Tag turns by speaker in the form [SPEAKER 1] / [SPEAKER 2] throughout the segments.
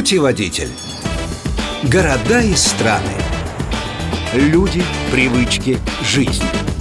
[SPEAKER 1] Путеводитель. Города и страны. Люди, привычки, жизнь.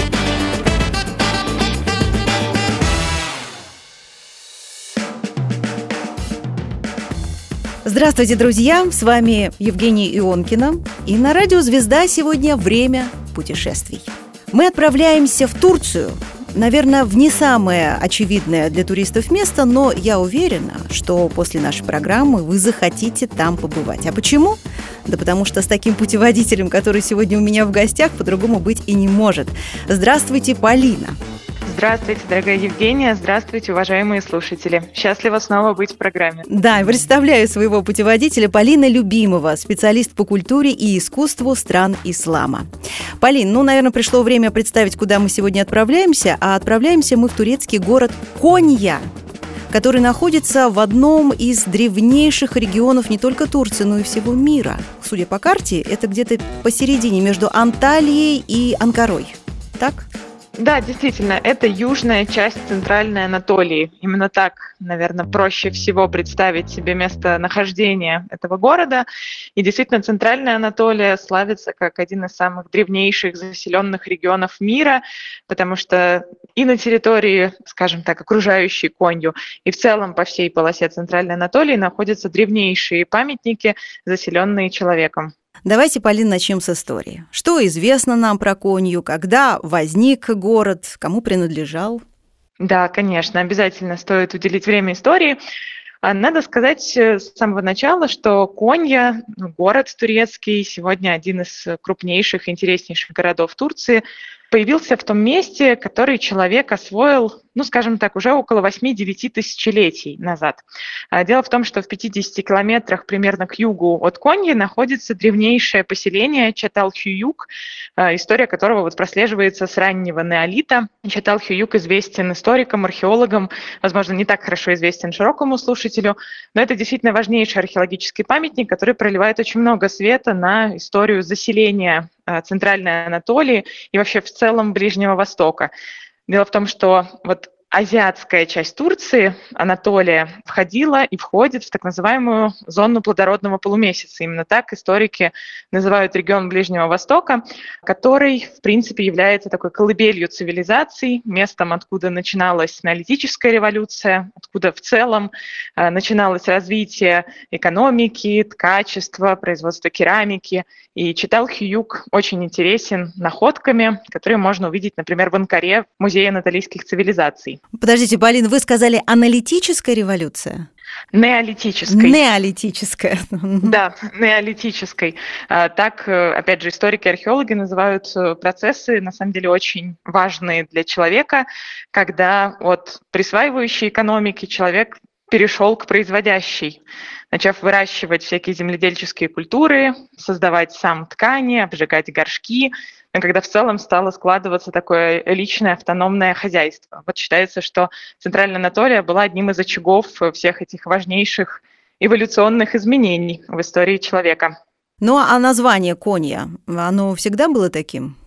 [SPEAKER 2] Здравствуйте, друзья! С вами Евгения Ионкина. И на радио «Звезда» сегодня время путешествий. Мы отправляемся в Турцию. Наверное, в не самое очевидное для туристов место, но я уверена, что после нашей программы вы захотите там побывать. А почему? Да потому что с таким путеводителем, который сегодня у меня в гостях, по-другому быть и не может. Здравствуйте, Полина!
[SPEAKER 3] Здравствуйте, дорогая Евгения. Здравствуйте, уважаемые слушатели. Счастлива снова быть в программе.
[SPEAKER 2] Да, представляю своего путеводителя Полина Любимова, специалист по культуре и искусству стран ислама. Полин, наверное, пришло время представить, куда мы сегодня отправляемся. А отправляемся мы в турецкий город Конья, который находится в одном из древнейших регионов не только Турции, но и всего мира. Судя по карте, это где-то посередине между Анталией и Анкарой. Так?
[SPEAKER 3] Да, действительно, это южная часть Центральной Анатолии. Именно так, наверное, проще всего представить себе местонахождение этого города. И действительно, Центральная Анатолия славится как один из самых древнейших заселенных регионов мира, потому что и на территории, скажем так, окружающей Конью, и в целом по всей полосе Центральной Анатолии находятся древнейшие памятники, заселенные человеком.
[SPEAKER 2] Давайте, Полин, начнем с истории. Что известно нам про Конью, когда возник город, кому принадлежал?
[SPEAKER 3] Да, конечно, обязательно стоит уделить время истории. Надо сказать с самого начала, что Конья, город турецкий, сегодня один из крупнейших и интереснейших городов Турции, появился в том месте, который человек освоил, скажем так, уже около 8-9 тысячелетий назад. Дело в том, что в 50 километрах примерно к югу от Коньи находится древнейшее поселение Чатал-Хююк, история которого прослеживается с раннего неолита. Чатал-Хююк известен историкам, археологам, возможно, не так хорошо известен широкому слушателю, но это действительно важнейший археологический памятник, который проливает очень много света на историю заселения Центральной Анатолии и вообще в целом Ближнего Востока. Дело в том, что азиатская часть Турции, Анатолия, входила и входит в так называемую зону плодородного полумесяца. Именно так историки называют регион Ближнего Востока, который, в принципе, является такой колыбелью цивилизаций, местом, откуда начиналась неолитическая революция, откуда в целом начиналось развитие экономики, ткачества, производства керамики. И Чатал-Хююк очень интересен находками, которые можно увидеть, например, в Анкаре, в Музее анатолийских цивилизаций.
[SPEAKER 2] Подождите, Полин, вы сказали аналитическая революция?
[SPEAKER 3] Неолитической.
[SPEAKER 2] Неолитическая.
[SPEAKER 3] Да, неолитической. Так, опять же, историки и археологи называют процессы, на самом деле, очень важные для человека, когда от присваивающей экономики человек перешел к производящей, начав выращивать всякие земледельческие культуры, создавать сам ткани, обжигать горшки, когда в целом стало складываться такое личное автономное хозяйство. Считается, что Центральная Анатолия была одним из очагов всех этих важнейших эволюционных изменений в истории человека.
[SPEAKER 2] А название Конья, оно всегда было таким?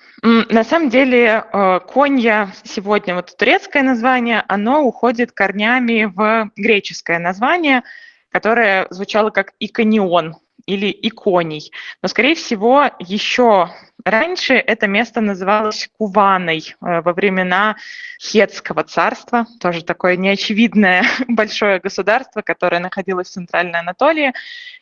[SPEAKER 3] На самом деле Конья сегодня, турецкое название, оно уходит корнями в греческое название, которое звучало как Иконион или Иконий. Но, скорее всего, еще раньше это место называлось Куваной во времена Хеттского царства, тоже такое неочевидное большое государство, которое находилось в Центральной Анатолии.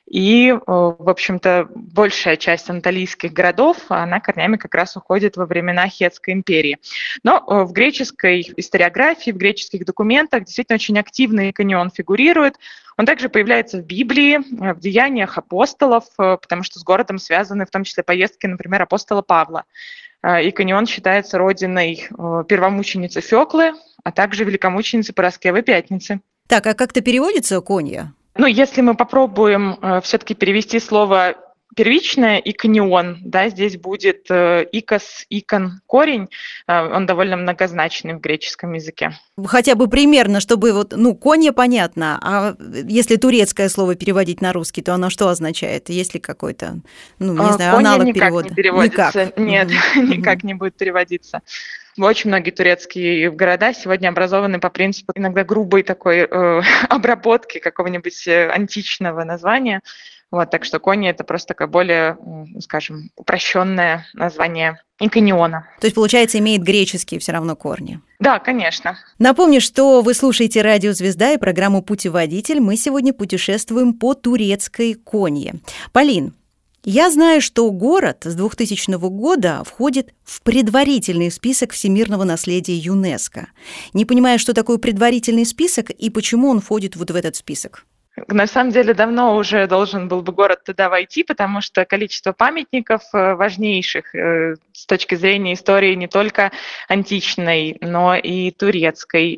[SPEAKER 3] И, в общем-то, большая часть анатолийских городов, она корнями как раз уходит во времена Хеттской империи. Но в греческой историографии, в греческих документах действительно очень активно Иконион фигурирует. Он также появляется в Библии, в деяниях апостолов, потому что с городом связаны в том числе поездки, например, апостола Павла. Иконион считается родиной первомученицы Фёклы, а также великомученицы Параскевы Пятницы.
[SPEAKER 2] Так, а как-то переводится Конья?
[SPEAKER 3] Если мы попробуем все-таки перевести слово первичное иконион, здесь будет икос, икон, корень, он довольно многозначный в греческом языке.
[SPEAKER 2] Хотя бы примерно, чтобы Конья понятно, а если турецкое слово переводить на русский, то оно что означает? Есть ли какой-то, аналог
[SPEAKER 3] перевода?
[SPEAKER 2] Не переводится?
[SPEAKER 3] Никак. Нет, никак не будет переводиться. Очень многие турецкие города сегодня образованы по принципу иногда грубой такой обработки какого-нибудь античного названия. Вот, так что Конья – это просто такое более, скажем, упрощенное название Икониона.
[SPEAKER 2] То есть, получается, имеет греческие все равно корни.
[SPEAKER 3] Да, конечно.
[SPEAKER 2] Напомню, что вы слушаете «Радио Звезда» и программу «Путеводитель». Мы сегодня путешествуем по турецкой Конье. Полин, я знаю, что город с 2000 года входит в предварительный список всемирного наследия ЮНЕСКО. Не понимаю, что такое предварительный список и почему он входит вот в этот список.
[SPEAKER 3] На самом деле давно уже должен был бы город туда войти, потому что количество памятников важнейших с точки зрения истории не только античной, но и турецкой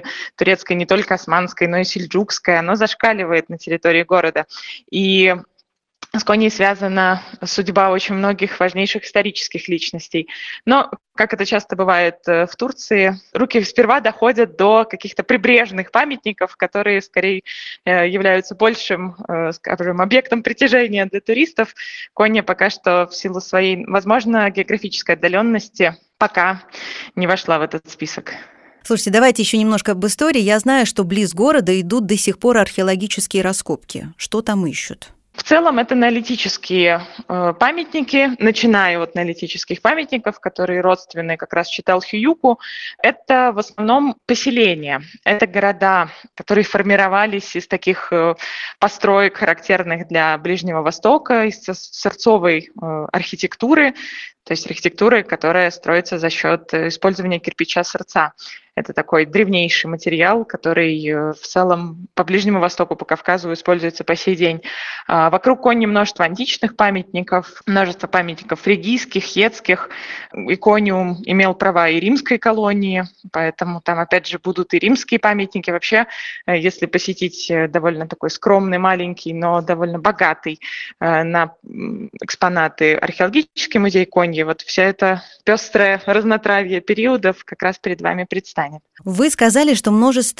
[SPEAKER 3] не только османской, но и сельджукской, оно зашкаливает на территории города. И с Коньей связана судьба очень многих важнейших исторических личностей. Но, как это часто бывает в Турции, руки сперва доходят до каких-то прибрежных памятников, которые скорее являются большим, скажем, объектом притяжения для туристов. Конья пока что в силу своей, возможно, географической отдаленности пока не вошла в этот список.
[SPEAKER 2] Слушайте, давайте еще немножко об истории. Я знаю, что близ города идут до сих пор археологические раскопки. Что там ищут?
[SPEAKER 3] В целом это неолитические памятники, начиная от неолитических памятников, которые родственны как раз Читалхююку. Это в основном поселения, это города, которые формировались из таких построек, характерных для Ближнего Востока, из сырцовой архитектуры, то есть архитектуры, которая строится за счет использования кирпича сырца. Это такой древнейший материал, который в целом по Ближнему Востоку, по Кавказу используется по сей день. Вокруг Коньи множество античных памятников, множество памятников фригийских, хетских. Икониум имел права и римской колонии, поэтому там опять же будут и римские памятники. Вообще, если посетить довольно такой скромный, маленький, но довольно богатый на экспонаты археологический музей Коньи, вот вся эта пестрое разнотравье периодов как раз перед вами предстанет.
[SPEAKER 2] Вы сказали, что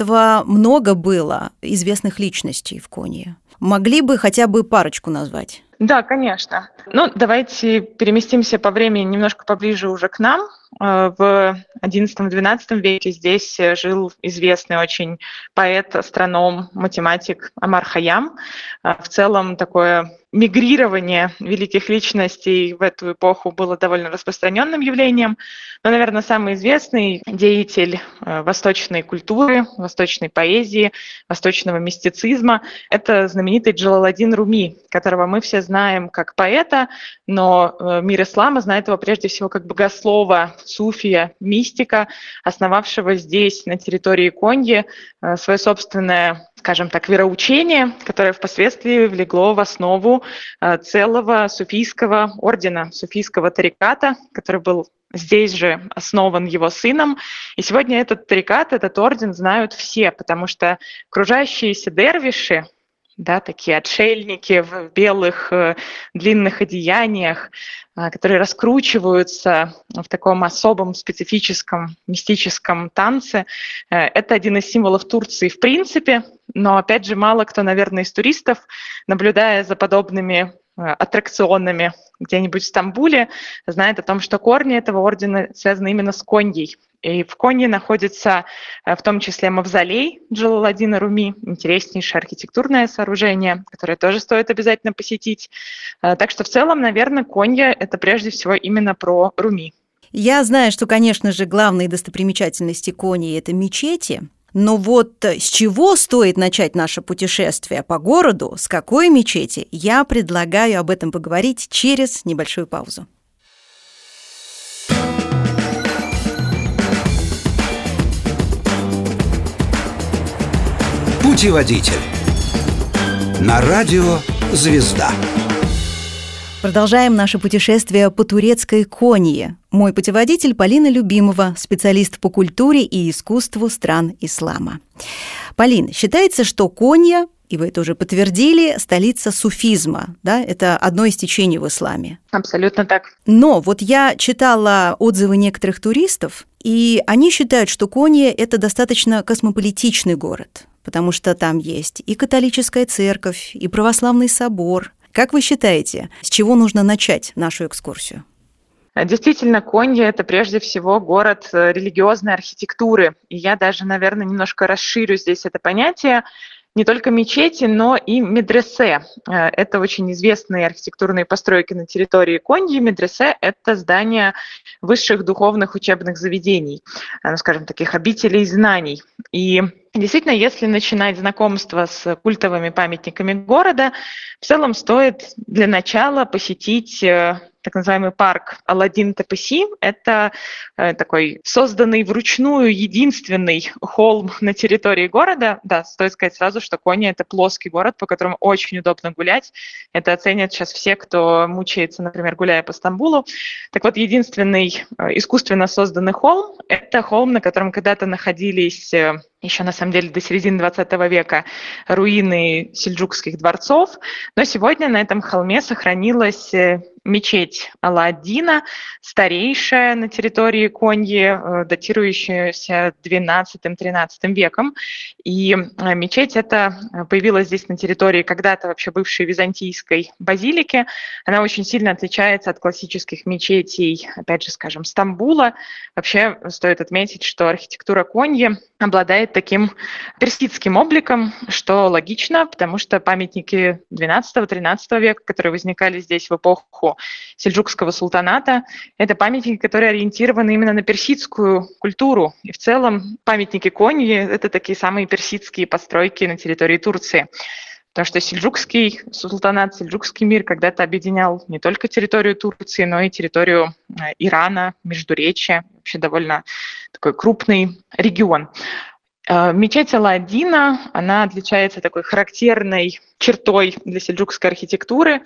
[SPEAKER 2] много было известных личностей в Конье. Могли бы хотя бы парочку назвать?
[SPEAKER 3] Да, конечно. Давайте переместимся по времени немножко поближе уже к нам. В XI-XII веке здесь жил известный очень поэт, астроном, математик Амар Хайям. В целом такое мигрирование великих личностей в эту эпоху было довольно распространенным явлением. Но, наверное, самый известный деятель восточной культуры, восточной поэзии, восточного мистицизма – это знаменитый Джалаладдин Руми, которого мы все знаем как поэта, но мир ислама знает его прежде всего как богослова, суфия, мистика, основавшего здесь, на территории Коньи, свое собственное, скажем так, вероучение, которое впоследствии влегло в основу целого суфийского ордена, суфийского тариката, который был здесь же основан его сыном. И сегодня этот тарикат, этот орден знают все, потому что окружающиеся дервиши, да, такие отшельники в белых длинных одеяниях, которые раскручиваются в таком особом специфическом мистическом танце. Это один из символов Турции в принципе, но, опять же, мало кто, наверное, из туристов, наблюдая за подобными аттракционами где-нибудь в Стамбуле, знает о том, что корни этого ордена связаны именно с Коньей. И в Конье находится в том числе мавзолей Джалаладдина Руми, интереснейшее архитектурное сооружение, которое тоже стоит обязательно посетить. Так что в целом, наверное, Конья – это прежде всего именно про Руми.
[SPEAKER 2] Я знаю, что, конечно же, главные достопримечательности Коньи – это мечети. Но вот с чего стоит начать наше путешествие по городу, с какой мечети, я предлагаю об этом поговорить через небольшую паузу.
[SPEAKER 1] Путеводитель. На радио «Звезда».
[SPEAKER 2] Продолжаем наше путешествие по турецкой Конье. Мой путеводитель Полина Любимова, специалист по культуре и искусству стран ислама. Полин, считается, что Конья, и вы это уже подтвердили, столица суфизма, да? Это одно из течений в исламе.
[SPEAKER 3] Абсолютно так.
[SPEAKER 2] Но вот я читала отзывы некоторых туристов, и они считают, что Конья – это достаточно космополитичный город, потому что там есть и католическая церковь, и православный собор. Как вы считаете, с чего нужно начать нашу экскурсию?
[SPEAKER 3] Действительно, Конья – это прежде всего город религиозной архитектуры. И я даже, наверное, немножко расширю здесь это понятие. Не только мечети, но и медресе. Это очень известные архитектурные постройки на территории Коньи. Медресе – это здания высших духовных учебных заведений, скажем, таких обителей знаний. И действительно, если начинать знакомство с культовыми памятниками города, в целом стоит для начала посетить так называемый парк Аладдин-Тепеси. Это такой созданный вручную единственный холм на территории города. Да, стоит сказать сразу, что Конья – это плоский город, по которому очень удобно гулять. Это оценят сейчас все, кто мучается, например, гуляя по Стамбулу. Так вот, единственный искусственно созданный холм – это холм, на котором когда-то находились еще, на самом деле, до середины 20 века руины сельджукских дворцов. Но сегодня на этом холме сохранилась мечеть Аладдина, старейшая на территории Коньи, датирующаяся XII-XIII веком. И мечеть эта появилась здесь на территории когда-то вообще бывшей византийской базилики. Она очень сильно отличается от классических мечетей, опять же, скажем, Стамбула. Вообще стоит отметить, что архитектура Коньи обладает таким персидским обликом, что логично, потому что памятники XII-XIII века, которые возникали здесь в эпоху сельджукского султаната, это памятники, которые ориентированы именно на персидскую культуру. И в целом памятники Коньи – это такие самые персидские постройки на территории Турции. Потому что сельджукский султанат, сельджукский мир когда-то объединял не только территорию Турции, но и территорию Ирана, Междуречья, вообще довольно такой крупный регион. Мечеть Аладдина, она отличается такой характерной чертой для сельджукской архитектуры.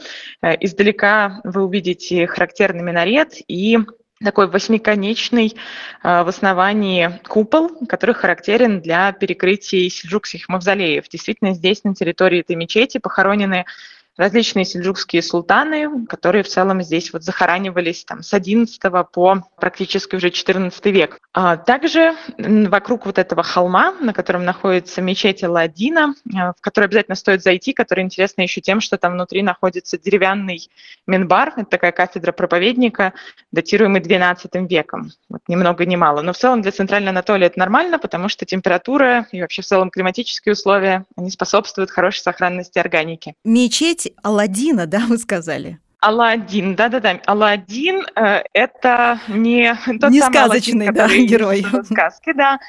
[SPEAKER 3] Издалека вы увидите характерный минарет и такой восьмиконечный в основании купол, который характерен для перекрытий сельджукских мавзолеев. Действительно, здесь, на территории этой мечети, похоронены различные сельджукские султаны, которые в целом здесь вот захоранивались там, с XI по практически уже XIV век. Также вокруг вот этого холма, на котором находится мечеть Аладдина, в которой обязательно стоит зайти, который интересно еще тем, что там внутри находится деревянный минбар, это такая кафедра проповедника, датируемый XII веком. Вот, ни много ни мало. Но в целом для Центральной Анатолии это нормально, потому что температура и вообще в целом климатические условия, они способствуют хорошей сохранности органики.
[SPEAKER 2] Мечеть Аладдина, да, вы сказали?
[SPEAKER 3] Аладдин, да-да-да. Аладдин это не тот
[SPEAKER 2] не
[SPEAKER 3] самый
[SPEAKER 2] сказочный,
[SPEAKER 3] Аладдин,
[SPEAKER 2] да,
[SPEAKER 3] который
[SPEAKER 2] герой.
[SPEAKER 3] из сказки, да.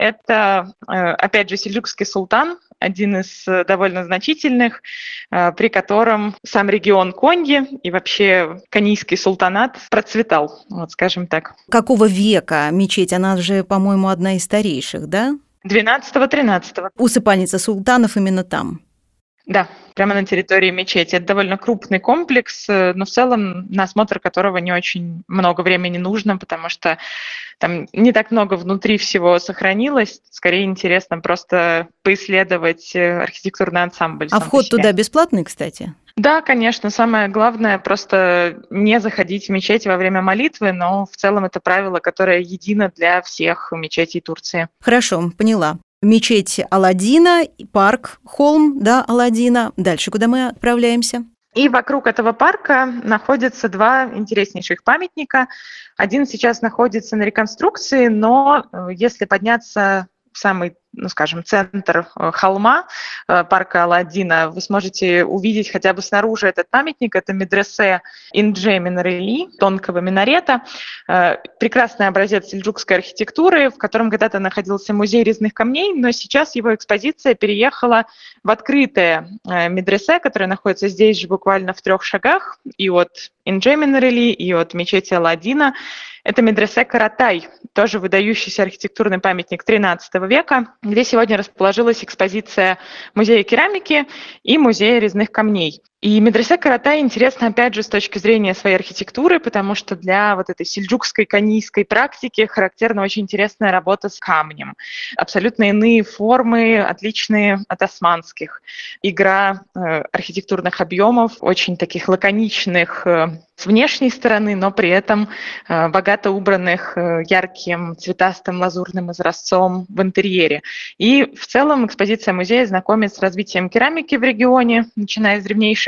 [SPEAKER 3] Это, опять же, сельджукский султан, один из довольно значительных, при котором сам регион Коньи и вообще Конийский султанат процветал, вот скажем так.
[SPEAKER 2] Какого века мечеть? Она же, по-моему, одна из старейших, да?
[SPEAKER 3] XII-XIII.
[SPEAKER 2] Усыпальница султанов именно там.
[SPEAKER 3] Да, прямо на территории мечети. Это довольно крупный комплекс, но в целом на осмотр которого не очень много времени нужно, потому что там не так много внутри всего сохранилось. Скорее интересно просто поисследовать архитектурный ансамбль.
[SPEAKER 2] А вход туда бесплатный, кстати?
[SPEAKER 3] Да, конечно. Самое главное просто не заходить в мечеть во время молитвы, но в целом это правило, которое едино для всех мечетей Турции.
[SPEAKER 2] Хорошо, поняла. Мечеть Аладдина, парк, холм, да, Аладдина. Дальше куда мы отправляемся?
[SPEAKER 3] И вокруг этого парка находятся два интереснейших памятника. Один сейчас находится на реконструкции, но если подняться в самый, скажем, центр холма парка Аладдина, вы сможете увидеть хотя бы снаружи этот памятник. Это медресе Индже Минарели, тонкого минарета. Прекрасный образец сельджукской архитектуры, в котором когда-то находился музей резных камней, но сейчас его экспозиция переехала в открытое медресе, которое находится здесь же буквально в 3 шагах и от Индже Минарели, и от мечети Аладдина. Это медресе Каратай, тоже выдающийся архитектурный памятник XIII века, где сегодня расположилась экспозиция музея керамики и музея резных камней. И медресе Каратай интересно, опять же, с точки зрения своей архитектуры, потому что для вот этой сельджукской конийской практики характерна очень интересная работа с камнем. Абсолютно иные формы, отличные от османских. Игра архитектурных объемов, очень таких лаконичных с внешней стороны, но при этом богато убранных ярким цветастым лазурным изразцом в интерьере. И в целом экспозиция музея знакомит с развитием керамики в регионе, начиная с древнейших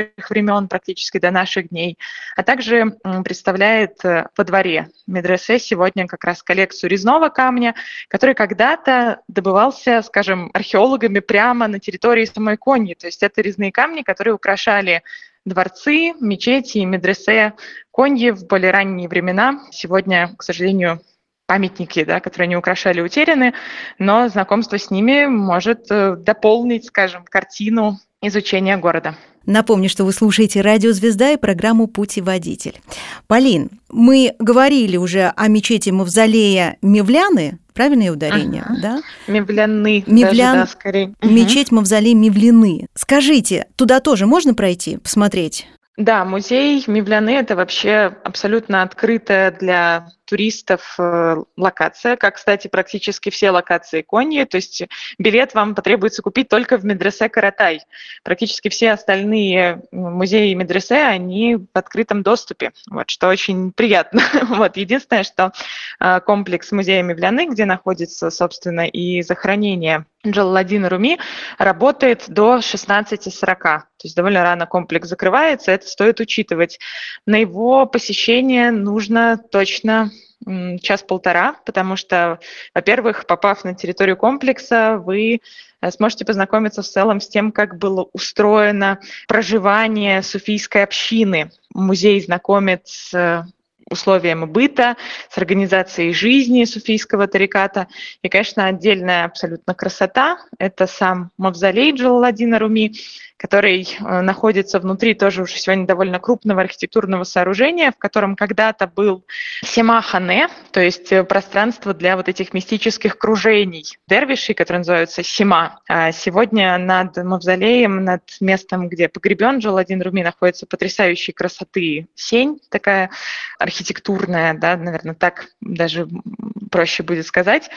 [SPEAKER 3] древнейших времен, практически до наших дней, а также представляет во дворе медресе сегодня как раз коллекцию резного камня, который когда-то добывался, скажем, археологами прямо на территории самой Коньи. То есть это резные камни, которые украшали дворцы, мечети и медресе Коньи в более ранние времена. Сегодня, к сожалению, памятники, которые они украшали, утеряны, но знакомство с ними может дополнить, скажем, картину изучения города.
[SPEAKER 2] Напомню, что вы слушаете «Радио Звезда» и программу «Путеводитель». Полин, мы говорили уже о мечети Мавзолея Мевляны, правильное ударение, да?
[SPEAKER 3] Мевляны, даже, да, скорее.
[SPEAKER 2] Мечеть Мавзолей Мевляны. Скажите, туда тоже можно пройти, посмотреть?
[SPEAKER 3] Да, музей Мевляны – это вообще абсолютно открытая для туристов локация, как, кстати, практически все локации Коньи. То есть билет вам потребуется купить только в медресе Каратай. Практически все остальные музеи и медресе, они в открытом доступе, что очень приятно. Единственное, что комплекс музея Мевляны, где находится, собственно, и захоронение Джалаладдина Руми, работает до 16:40. То есть довольно рано комплекс закрывается, это стоит учитывать. На его посещение нужно точно час-полтора, потому что, во-первых, попав на территорию комплекса, вы сможете познакомиться в целом с тем, как было устроено проживание суфийской общины. Музей знакомит с условиями быта, с организацией жизни суфийского тариката. И, конечно, отдельная абсолютно красота – это сам мавзолей Джалаладдина Руми, который находится внутри тоже уже сегодня довольно крупного архитектурного сооружения, в котором когда-то был сема-хане, то есть пространство для этих мистических кружений дервишей, которые называются сема. А сегодня над мавзолеем, над местом, где погребен Джалаладдин Руми, находится потрясающей красоты сень, такая архитектурная, наверное, так даже проще будет сказать,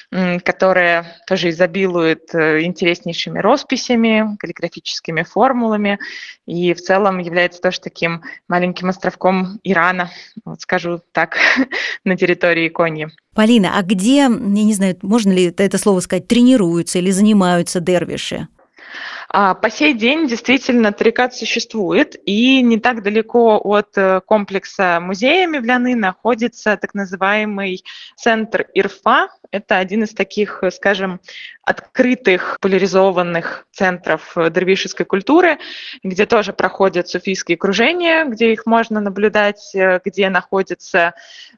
[SPEAKER 3] которая тоже изобилует интереснейшими росписями, каллиграфическими формулами и в целом является тоже таким маленьким островком Ирана, скажу так, на территории Коньи.
[SPEAKER 2] Полина, а где, я не знаю, можно ли это слово сказать, тренируются или занимаются дервиши?
[SPEAKER 3] По сей день действительно тарикат существует, и не так далеко от комплекса музея Мевляны находится так называемый центр Ирфа. Это один из таких, скажем, открытых, поляризованных центров дервишеской культуры, где тоже проходят суфийские кружения, где их можно наблюдать, где находятся,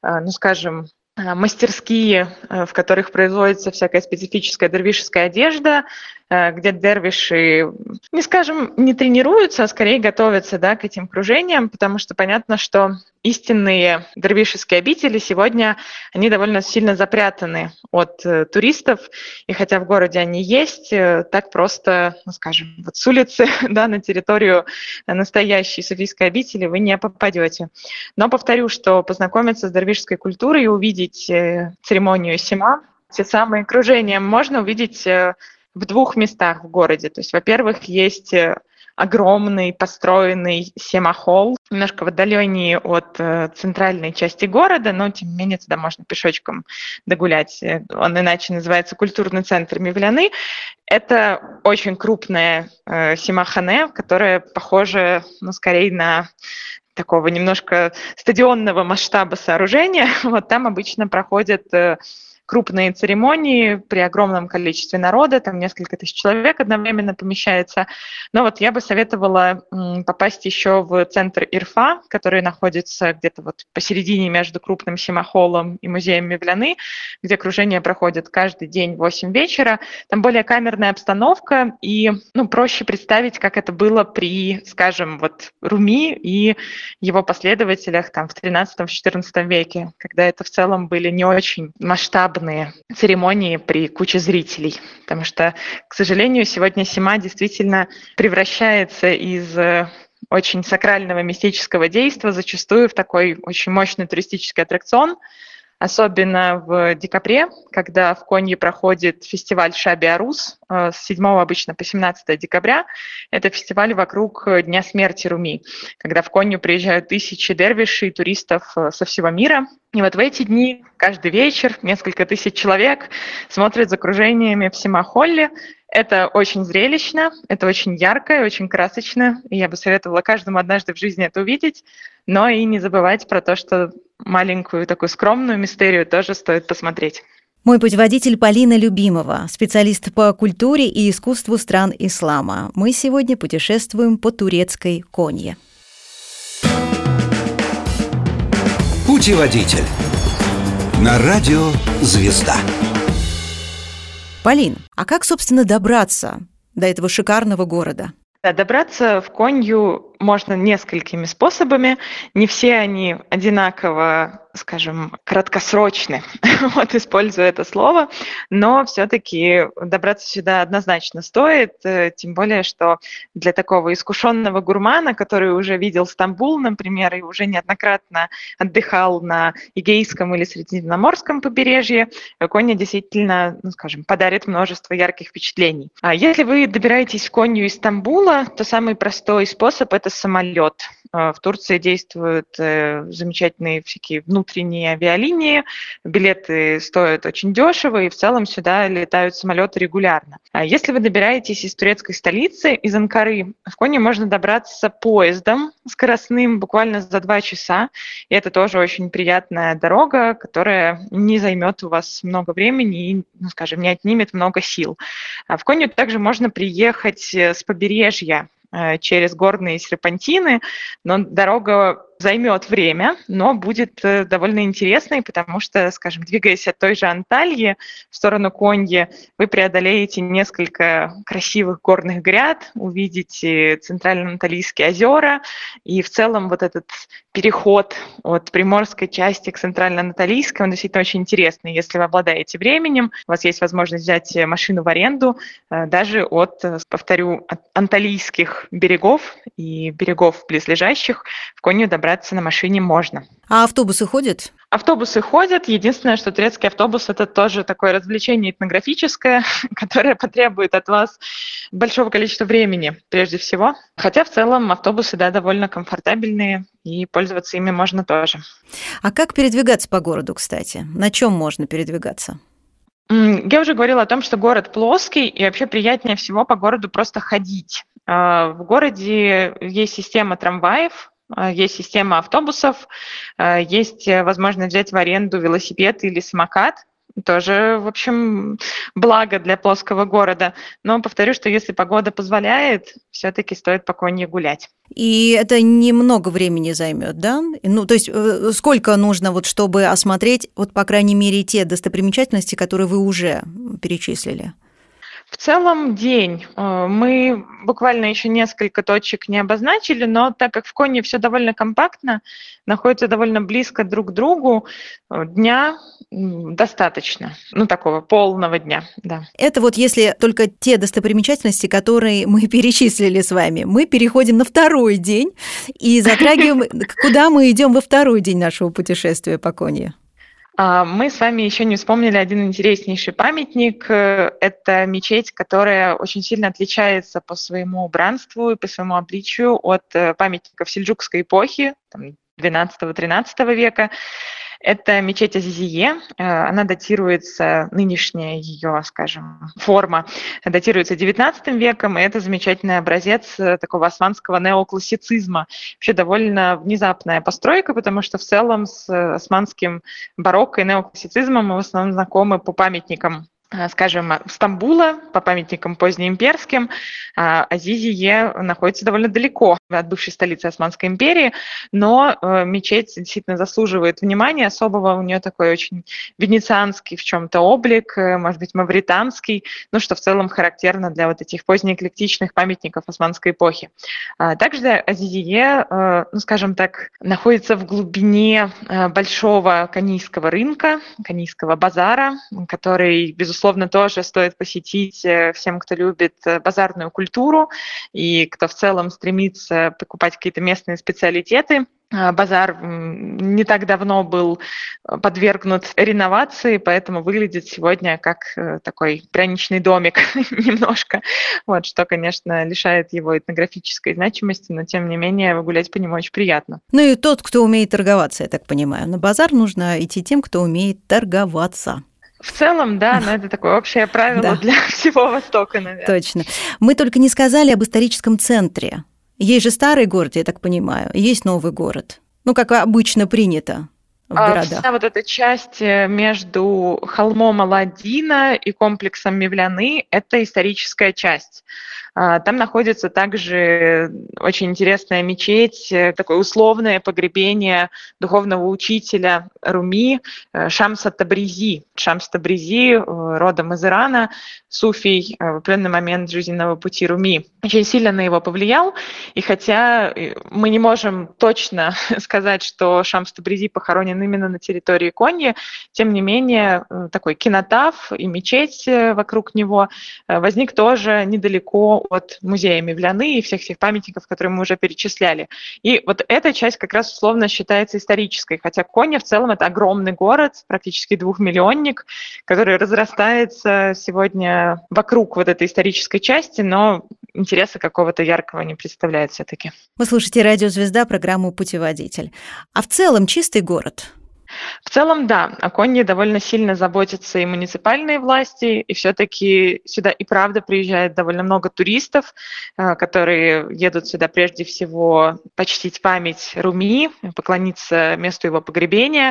[SPEAKER 3] мастерские, в которых производится всякая специфическая дервишеская одежда, где дервиши, не тренируются, а скорее готовятся к этим кружениям, потому что понятно, что истинные дервишеские обители сегодня, они довольно сильно запрятаны от туристов, и хотя в городе они есть, так просто, с улицы на территорию настоящей суфийской обители вы не попадете. Но повторю, что познакомиться с дервишеской культурой и увидеть церемонию сема, те самые кружения, можно увидеть в двух местах в городе. То есть, во-первых, есть огромный построенный сема-холл, немножко в отдалении от центральной части города, но, тем не менее, туда можно пешочком догулять. Он иначе называется культурный центр Мевляны. Это очень крупное сема-хане, которое похоже, скорее на такого немножко стадионного масштаба сооружения. Там обычно проходят крупные церемонии при огромном количестве народа, там несколько тысяч человек одновременно помещается. Но я бы советовала попасть еще в центр Ирфа, который находится где-то посередине между крупным сема-холлом и музеем Мевляны, где кружения проходят каждый день в 8 вечера. Там более камерная обстановка, и проще представить, как это было при, скажем, Руми и его последователях в 13-14 веке, когда это в целом были не очень масштабные церемонии при куче зрителей. Потому что, к сожалению, сегодня сема действительно превращается из очень сакрального мистического действа зачастую в такой очень мощный туристический аттракцион, особенно в декабре, когда в Конье проходит фестиваль Шаби-Арус с 7 обычно по 17 декабря. Это фестиваль вокруг Дня смерти Руми, когда в Конью приезжают тысячи дервишей и туристов со всего мира. И вот в эти дни каждый вечер несколько тысяч человек смотрят за кружениями в Сима-Холле. Это очень зрелищно, это очень ярко и очень красочно. И я бы советовала каждому однажды в жизни это увидеть, но и не забывать про то, что маленькую такую скромную мистерию тоже стоит посмотреть.
[SPEAKER 2] Мой путеводитель Полина Любимова, специалист по культуре и искусству стран ислама. Мы сегодня путешествуем по турецкой Конье.
[SPEAKER 1] Путеводитель на радио «Звезда».
[SPEAKER 2] Полин, а как, собственно, добраться до этого шикарного города?
[SPEAKER 3] Да, добраться в Конью можно несколькими способами. Не все они одинаково, скажем, краткосрочны, вот используя это слово, но все-таки добраться сюда однозначно стоит, тем более, что для такого искушенного гурмана, который уже видел Стамбул, например, и уже неоднократно отдыхал на Эгейском или Средиземноморском побережье, Коня действительно, скажем, подарит множество ярких впечатлений. А если вы добираетесь в Конью из Стамбула, то самый простой способ – это самолет. В Турции действуют замечательные всякие внутренние авиалинии, билеты стоят очень дешево, и в целом сюда летают самолеты регулярно. А если вы добираетесь из турецкой столицы, из Анкары, в Конью можно добраться поездом скоростным буквально за 2 часа, и это тоже очень приятная дорога, которая не займет у вас много времени и, скажем, не отнимет много сил. А в Конью также можно приехать с побережья через горные серпантины, но дорога займет время, но будет довольно интересной, потому что, скажем, двигаясь от той же Антальи в сторону Коньи, вы преодолеете несколько красивых горных гряд, увидите центрально-анталийские озера, и в целом вот этот переход от приморской части к центрально-анатолийской, он действительно очень интересный. Если вы обладаете временем, у вас есть возможность взять машину в аренду даже от, повторю, от анталийских берегов и берегов близлежащих в Конью добраться на машине можно.
[SPEAKER 2] А автобусы ходят?
[SPEAKER 3] Автобусы ходят. Единственное, что турецкий автобус – это тоже такое развлечение этнографическое, которое потребует от вас большого количества времени, прежде всего. Хотя в целом автобусы, да, довольно комфортабельные, и пользоваться ими можно тоже.
[SPEAKER 2] А как передвигаться по городу, кстати? На чем можно передвигаться?
[SPEAKER 3] Я уже говорила о том, что город плоский, и вообще приятнее всего по городу просто ходить. В городе есть система трамваев, есть система автобусов, есть возможность взять в аренду велосипед или самокат. Тоже, в общем, благо для плоского города. Но повторю, что если погода позволяет, все-таки стоит по Конье гулять.
[SPEAKER 2] И это немного времени займет, да? Ну, то есть сколько нужно, вот, чтобы осмотреть, вот, по крайней мере, те достопримечательности, которые вы уже перечислили?
[SPEAKER 3] В целом день. Мы буквально еще несколько точек не обозначили, но так как в Конье все довольно компактно, находится довольно близко друг к другу, дня достаточно. Такого полного дня, да.
[SPEAKER 2] Это вот если только те достопримечательности, которые мы перечислили с вами. Мы переходим на второй день и затрагиваем, куда мы идем во второй день нашего путешествия по Конье.
[SPEAKER 3] Мы с вами еще не вспомнили один интереснейший памятник. Это мечеть, которая очень сильно отличается по своему убранству и по своему обличию от памятников сельджукской эпохи, 12-13 века. Это мечеть Азизие. Она датируется, нынешняя ее, скажем, форма, датируется XIX веком, и это замечательный образец такого османского неоклассицизма. Вообще довольно внезапная постройка, потому что в целом с османским барокко и неоклассицизмом мы в основном знакомы по памятникам, скажем, Стамбула, по памятникам позднеимперским. Азизие находится довольно далеко от бывшей столицы Османской империи, но мечеть действительно заслуживает внимания особого. У нее такой очень венецианский в чем-то облик, может быть, мавританский, что в целом характерно для вот этих позднеэклектичных памятников османской эпохи. Также Азизие, скажем так, находится в глубине большого канийского рынка, канийского базара, который, безусловно, тоже стоит посетить всем, кто любит базарную культуру и кто в целом стремится стараются покупать какие-то местные специалитеты. Базар не так давно был подвергнут реновации, поэтому выглядит сегодня как такой пряничный домик немножко, вот, что, конечно, лишает его этнографической значимости, но, тем не менее, гулять по нему очень приятно.
[SPEAKER 2] Ну и тот, кто умеет торговаться, я так понимаю. На базар нужно идти тем, кто умеет торговаться.
[SPEAKER 3] В целом, да, но это такое общее правило для всего Востока, наверное.
[SPEAKER 2] Точно. Мы только не сказали об историческом центре. Есть же старый город, я так понимаю, есть новый город. Ну, как обычно принято в городах.
[SPEAKER 3] Вся вот эта часть между холмом Аладдина и комплексом Мевляны – это историческая часть. Там находится также очень интересная мечеть, такое условное погребение духовного учителя Руми Шамса Табризи. Шамс Табризи, родом из Ирана, суфий, в определенный момент жизненного пути Руми, очень сильно на его повлиял. И хотя мы не можем точно сказать, что Шамс Табризи похоронен именно на территории Коньи, тем не менее такой кинотаф и мечеть вокруг него возник тоже недалеко от музея Мевляны и всех тех памятников, которые мы уже перечисляли. И вот эта часть как раз условно считается исторической, хотя Конья в целом это огромный город, практически 2-миллионник, который разрастается сегодня вокруг вот этой исторической части, но интереса какого-то яркого не представляет все-таки.
[SPEAKER 2] Вы слушаете «Радио Звезда», программу «Путеводитель». А в целом чистый город?
[SPEAKER 3] В целом, да, о Конье довольно сильно заботятся и муниципальные власти, и все-таки сюда и правда приезжает довольно много туристов, которые едут сюда прежде всего почтить память Руми, поклониться месту его погребения.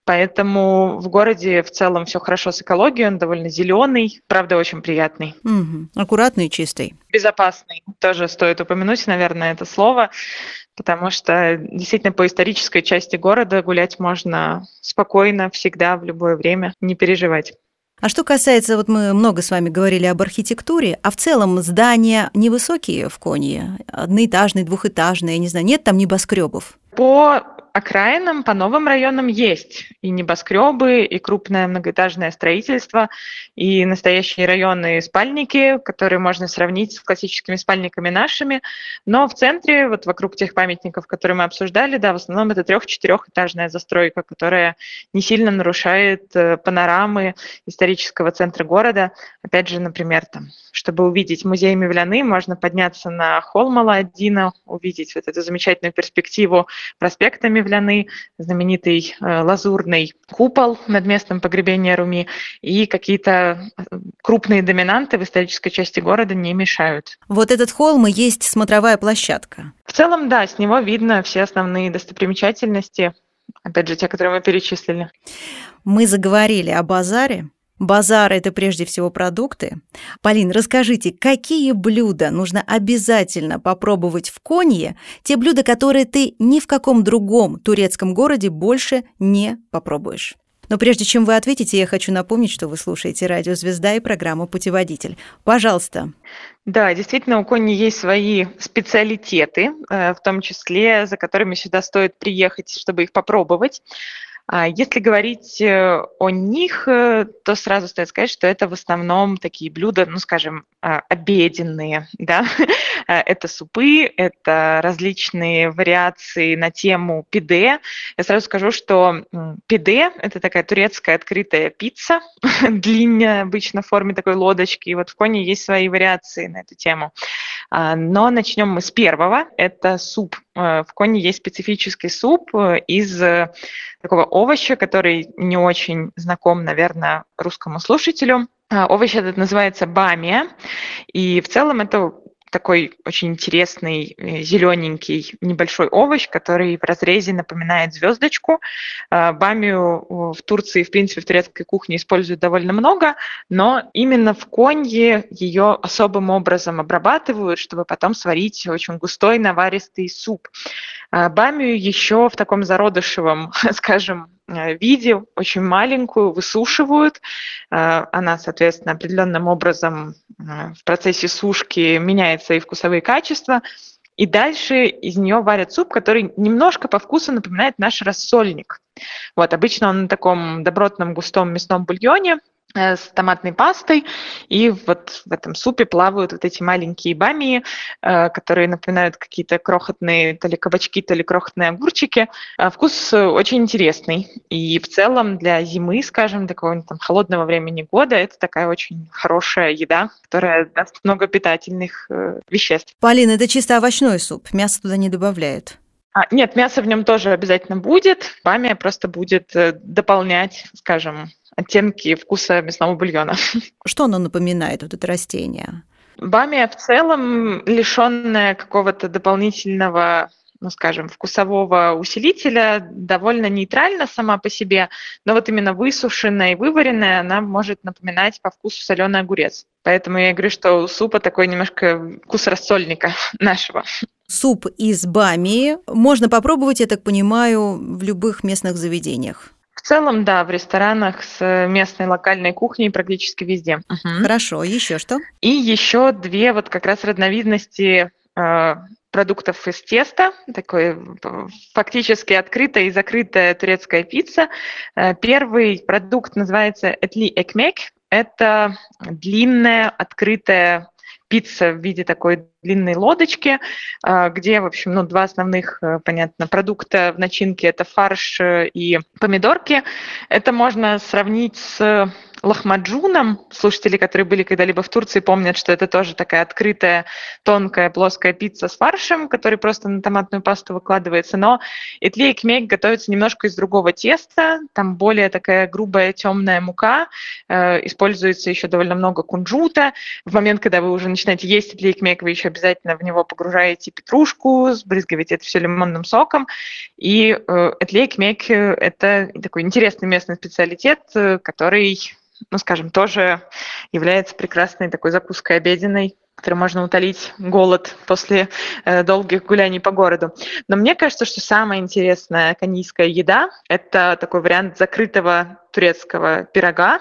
[SPEAKER 3] Поэтому в городе в целом все хорошо с экологией, он довольно зеленый, правда, очень приятный.
[SPEAKER 2] Угу. Аккуратный и чистый.
[SPEAKER 3] Безопасный. Тоже стоит упомянуть, наверное, это слово, потому что действительно по исторической части города гулять можно спокойно, всегда, в любое время, не переживать.
[SPEAKER 2] А что касается, вот мы много с вами говорили об архитектуре, а в целом здания невысокие в Конье, одноэтажные, двухэтажные, не знаю, нет там небоскребов?
[SPEAKER 3] По окраинам, по новым районам есть и небоскребы, и крупное многоэтажное строительство, и настоящие районные спальники, которые можно сравнить с классическими спальниками нашими. Но в центре, вот вокруг тех памятников, которые мы обсуждали, да, в основном это 3-4-этажная застройка, которая не сильно нарушает панорамы исторического центра города. Опять же, например, там, чтобы увидеть музей Мевляны, можно подняться на холм Аладдина, увидеть вот эту замечательную перспективу проспекта Мевляны, знаменитый лазурный купол над местом погребения Руми, и какие-то крупные доминанты в исторической части города не мешают.
[SPEAKER 2] Вот этот холм и есть смотровая площадка.
[SPEAKER 3] В целом, да, с него видно все основные достопримечательности, опять же, те, которые мы перечислили.
[SPEAKER 2] Мы заговорили о базаре. Базар – это прежде всего продукты. Полин, расскажите, какие блюда нужно обязательно попробовать в Конье, те блюда, которые ты ни в каком другом турецком городе больше не попробуешь? Но прежде чем вы ответите, я хочу напомнить, что вы слушаете «Радио Звезда» и программу «Путеводитель». Пожалуйста.
[SPEAKER 3] Да, действительно, у Коньи есть свои специалитеты, в том числе, за которыми сюда стоит приехать, чтобы их попробовать. Если говорить о них, то сразу стоит сказать, что это в основном такие блюда, ну, скажем, обеденные, да. Это супы, это различные вариации на тему пиде. Я сразу скажу, что пиде – это такая турецкая открытая пицца, длинная обычно в форме такой лодочки. И вот в Конье есть свои вариации на эту тему. Но начнем мы с первого. Это суп. В Конье есть специфический суп из такого овоща, который не очень знаком, наверное, русскому слушателю. Овощ этот называется бамия. И в целом это такой очень интересный зелененький небольшой овощ, который в разрезе напоминает звездочку. Бамию в Турции, в принципе, в турецкой кухне используют довольно много, но именно в Конье ее особым образом обрабатывают, чтобы потом сварить очень густой наваристый суп. Бамию еще в таком зародышевом, скажем, виде, очень маленькую, высушивают. Она, соответственно, определенным образом в процессе сушки меняет свои вкусовые качества. И дальше из нее варят суп, который немножко по вкусу напоминает наш рассольник. Вот, обычно он на таком добротном густом мясном бульоне с томатной пастой, и вот в этом супе плавают вот эти маленькие бамии, которые напоминают какие-то крохотные то ли кабачки, то ли крохотные огурчики. Вкус очень интересный, и в целом для зимы, скажем, для какого-нибудь там холодного времени года это такая очень хорошая еда, которая даст много питательных веществ.
[SPEAKER 2] Полина, это чисто овощной суп, мясо туда не добавляют?
[SPEAKER 3] Нет, мясо в нем тоже обязательно будет, бамия просто будет дополнять, скажем, оттенки вкуса мясного бульона.
[SPEAKER 2] Что оно напоминает, вот это растение?
[SPEAKER 3] Бамия в целом, лишенная какого-то дополнительного, скажем, вкусового усилителя, довольно нейтральна сама по себе, но вот именно высушенная и вываренная она может напоминать по вкусу соленый огурец. Поэтому я говорю, что у супа такой немножко вкус рассольника нашего.
[SPEAKER 2] Суп из бамии можно попробовать, я так понимаю, в любых местных заведениях.
[SPEAKER 3] В целом, да, в ресторанах с местной локальной кухней практически везде.
[SPEAKER 2] Хорошо, еще что? И
[SPEAKER 3] еще две вот как раз разновидности продуктов из теста, такой фактически открытая и закрытая турецкая пицца. Первый продукт называется etli ekmek. Это длинная открытая пицца в виде такой длинной лодочки, где, в общем, два основных, понятно, продукта в начинке – это фарш и помидорки. Это можно сравнить с лахмаджуном. Слушатели, которые были когда-либо в Турции, помнят, что это тоже такая открытая, тонкая, плоская пицца с фаршем, который просто на томатную пасту выкладывается. Но etli ekmek готовится немножко из другого теста. Там более такая грубая, темная мука. Используется еще довольно много кунжута. В момент, когда вы уже начинаете есть etli ekmek, вы еще обязательно в него погружаете петрушку, сбрызгиваете это все лимонным соком. И etli ekmek – это такой интересный местный специалитет, который, скажем, тоже является прекрасной такой закуской обеденной, которой можно утолить голод после долгих гуляний по городу. Но мне кажется, что самая интересная конийская еда – это такой вариант закрытого турецкого пирога.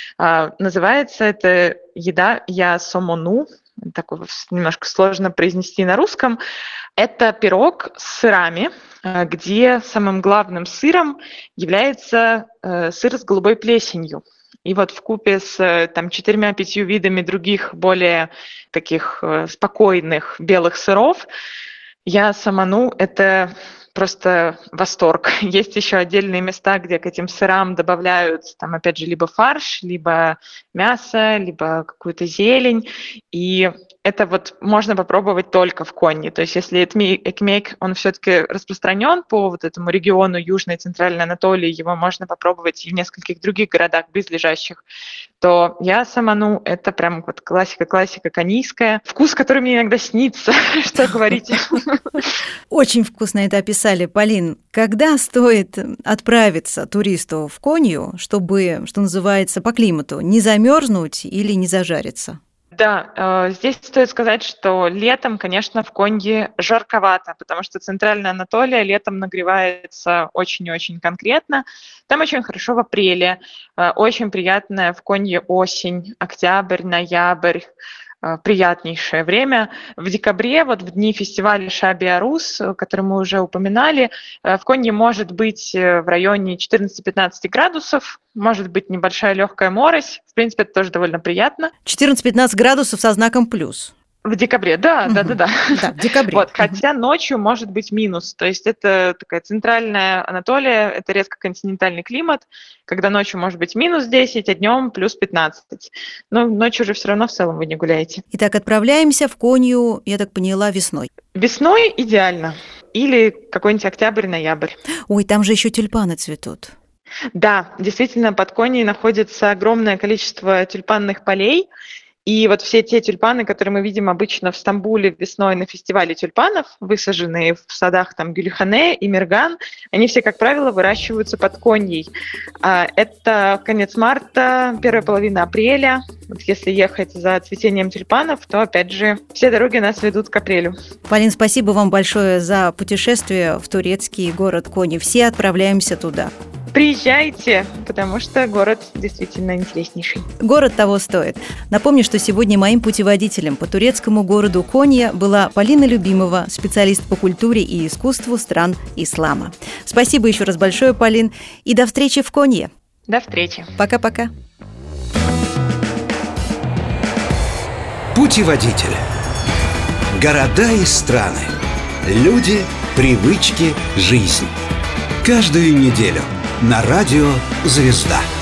[SPEAKER 3] Называется эта еда ясомону. Такой немножко сложно произнести на русском. Это пирог с сырами, где самым главным сыром является сыр с голубой плесенью. И вот вкупе с 4-5 видами других более таких спокойных белых сыров ясомону – это просто восторг. Есть еще отдельные места, где к этим сырам добавляют, опять же, либо фарш, либо мясо, либо какую-то зелень. И это вот можно попробовать только в Конье. То есть если etli ekmek, он все-таки распространен по вот этому региону Южной и Центральной Анатолии, его можно попробовать и в нескольких других городах близлежащих, то ясомону – это прям вот классика конийская. Вкус, который мне иногда снится, что говорите.
[SPEAKER 2] Очень вкусно это описали. Полин, когда стоит отправиться туристу в Конью, чтобы, что называется, по климату, не замерзнуть или не зажариться?
[SPEAKER 3] Да, здесь стоит сказать, что летом, конечно, в Конье жарковато, потому что Центральная Анатолия летом нагревается очень-очень конкретно. Там очень хорошо в апреле, очень приятная в Конье осень, октябрь, ноябрь. Приятнейшее время. В декабре, вот в дни фестиваля Шаби Арус, который мы уже упоминали, в Конье может быть в районе 14-15 градусов, может быть небольшая легкая морось. В принципе, это тоже довольно приятно.
[SPEAKER 2] 14-15 градусов со знаком плюс.
[SPEAKER 3] В декабре, да.
[SPEAKER 2] Да, в декабре.
[SPEAKER 3] Вот, хотя ночью может быть минус. То есть это такая центральная Анатолия, это резко континентальный климат, когда ночью может быть минус 10, а днем плюс 15. Но ночью уже все равно в целом вы не гуляете.
[SPEAKER 2] Итак, отправляемся в Конью, я так поняла, весной.
[SPEAKER 3] Весной идеально. Или какой-нибудь октябрь-ноябрь.
[SPEAKER 2] Ой, там же еще тюльпаны цветут.
[SPEAKER 3] Да, действительно, под Коньей находится огромное количество тюльпанных полей. И вот все те тюльпаны, которые мы видим обычно в Стамбуле весной на фестивале тюльпанов, высаженные в садах Гюльхане и Мирган, они все, как правило, выращиваются под Коньей. Это конец марта, первая половина апреля. Вот если ехать за цветением тюльпанов, то, опять же, все дороги нас ведут к апрелю.
[SPEAKER 2] Полин, спасибо вам большое за путешествие в турецкий город Кони. Все отправляемся туда.
[SPEAKER 3] Приезжайте, потому что город действительно интереснейший.
[SPEAKER 2] Город того стоит. Напомню, что сегодня моим путеводителем по турецкому городу Конья была Полина Любимова, специалист по культуре и искусству стран ислама. Спасибо еще раз большое, Полин, и до встречи в Конье.
[SPEAKER 3] До встречи.
[SPEAKER 2] Пока-пока.
[SPEAKER 1] Путеводитель. Города и страны. Люди, привычки, жизнь. Каждую неделю на радио «Звезда».